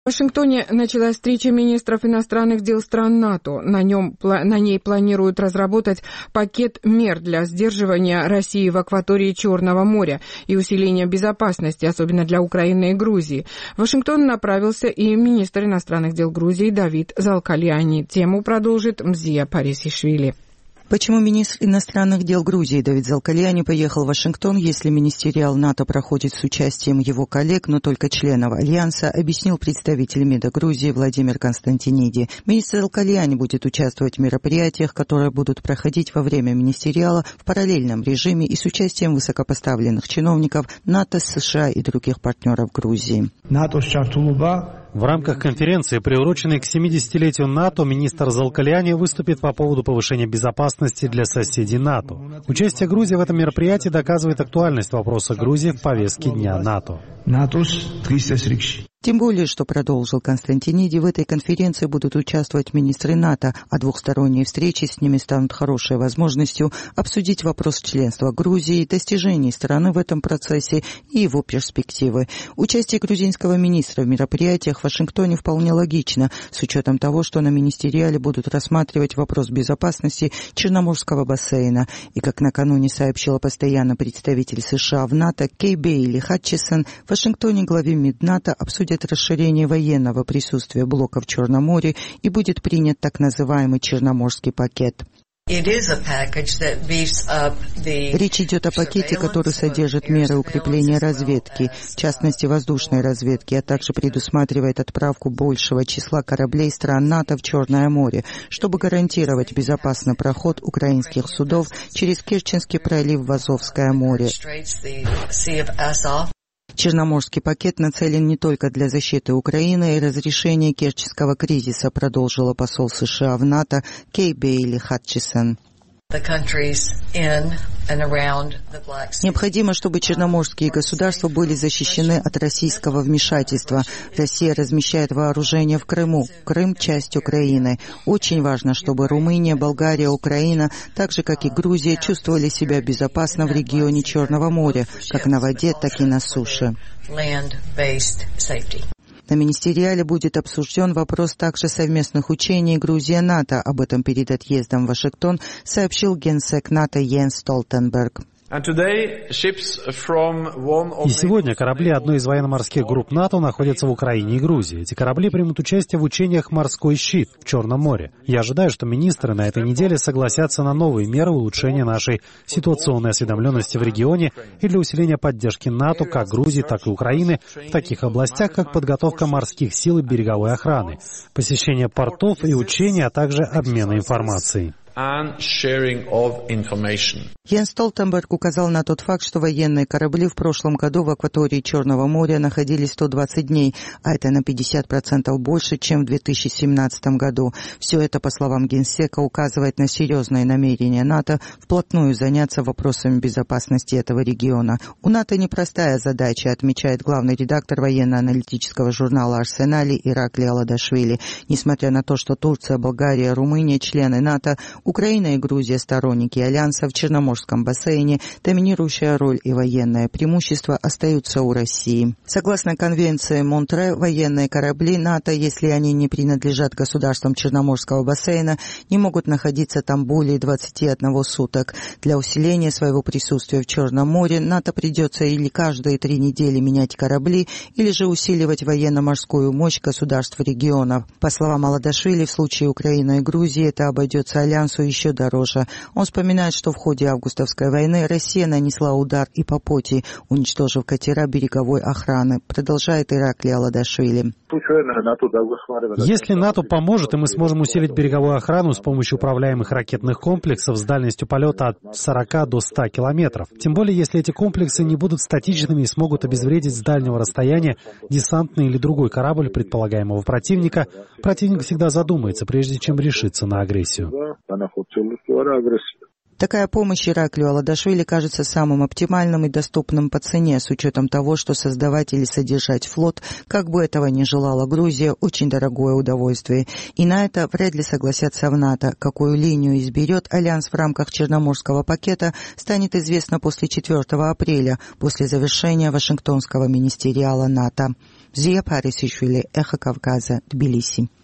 В Вашингтоне началась встреча министров иностранных дел стран НАТО. На ней планируют разработать пакет мер для сдерживания России в акватории Черного моря и усиления безопасности, особенно для Украины и Грузии. В Вашингтон направился и министр иностранных дел Грузии Давид Залкальяни. Тему продолжит Мзия Парисишвили. Почему министр иностранных дел Грузии Давид Залкальяни поехал в Вашингтон, если министериал НАТО проходит с участием его коллег, но только членов Альянса, объяснил представитель МИДа Грузии Владимир Константиниди. Министр Залкальяни будет участвовать в мероприятиях, которые будут проходить во время министериала в параллельном режиме и с участием высокопоставленных чиновников НАТО, США и других партнеров Грузии. В рамках конференции, приуроченной к 70-летию НАТО, министр Залкальяни выступит по поводу повышения безопасности для соседей НАТО. Участие Грузии в этом мероприятии доказывает актуальность вопроса Грузии в повестке дня НАТО. Тем более, что, продолжил Константиниди, в этой конференции будут участвовать министры НАТО, а двухсторонние встречи с ними станут хорошей возможностью обсудить вопрос членства Грузии, достижений страны в этом процессе и его перспективы. Участие грузинского министра в мероприятиях в Вашингтоне вполне логично, с учетом того, что на министериале будут рассматривать вопрос безопасности Черноморского бассейна. И, как накануне сообщила постоянный представитель США в НАТО Кей Бейли Хатчисон, в Вашингтоне главе МИД НАТО обсудят расширение военного присутствия блока в Черном море и будет принят так называемый Черноморский пакет. Речь идет о пакете, который содержит меры укрепления разведки, в частности воздушной разведки, а также предусматривает отправку большего числа кораблей стран НАТО в Черное море, чтобы гарантировать безопасный проход украинских судов через Керченский пролив в Азовское море. Черноморский пакет нацелен не только для защиты Украины и разрешения керченского кризиса, продолжила посол США в НАТО Кей Бейли Хатчисон. Необходимо, чтобы черноморские государства были защищены от российского вмешательства. Россия размещает вооружение в Крыму. Крым – часть Украины. Очень важно, чтобы Румыния, Болгария, Украина, так же, как и Грузия, чувствовали себя безопасно в регионе Черного моря, как на воде, так и на суше. На министериале будет обсужден вопрос также совместных учений Грузия-НАТО. Об этом перед отъездом в Вашингтон сообщил генсек НАТО Йенс Столтенберг. И сегодня корабли одной из военно-морских групп НАТО находятся в Украине и Грузии. Эти корабли примут участие в учениях «Морской щит» в Черном море. Я ожидаю, что министры на этой неделе согласятся на новые меры улучшения нашей ситуационной осведомленности в регионе и для усиления поддержки НАТО как Грузии, так и Украины в таких областях, как подготовка морских сил и береговой охраны, посещение портов и учения, а также обмена информацией. Йенс Столтенберг указал на тот факт, что военные корабли в прошлом году в акватории Черного моря находились 120 дней, а это на 50% больше, чем в 2017 году. Все это, по словам генсека, указывает на серьезное намерение НАТО вплотную заняться вопросами безопасности этого региона. У НАТО непростая задача, отмечает главный редактор военно-аналитического журнала «Арсенали» Ираклий Аладашвили. Несмотря на то, что Турция, Болгария, Румыния, члены НАТО, Украина и Грузия – сторонники Альянса в Черноморском бассейне, доминирующая роль и военное преимущество остаются у России. Согласно конвенции Монтре, военные корабли НАТО, если они не принадлежат государствам Черноморского бассейна, не могут находиться там более 21 суток. Для усиления своего присутствия в Черном море НАТО придется или каждые 3 недели менять корабли, или же усиливать военно-морскую мощь государств регионов. По словам Аладашвили, в случае Украины и Грузии это обойдется Альянсу еще дороже. Он вспоминает, что в ходе августовской войны Россия нанесла удар и по Поти, уничтожив катера береговой охраны. Продолжает Ираклий Аладашвили. Если НАТО поможет, и мы сможем усилить береговую охрану с помощью управляемых ракетных комплексов с дальностью полета от 40 до 100 километров. Тем более, если эти комплексы не будут статичными и смогут обезвредить с дальнего расстояния десантный или другой корабль предполагаемого противника, противник всегда задумается, прежде чем решиться на агрессию. Такая помощь Ираклию Аладашвили кажется самым оптимальным и доступным по цене, с учетом того, что создавать или содержать флот, как бы этого ни желала Грузия, очень дорогое удовольствие. И на это вряд ли согласятся в НАТО. Какую линию изберет Альянс в рамках Черноморского пакета, станет известно после 4 апреля, после завершения Вашингтонского министериала НАТО. Зия Парисишвили, Эхо Кавказа, Тбилиси.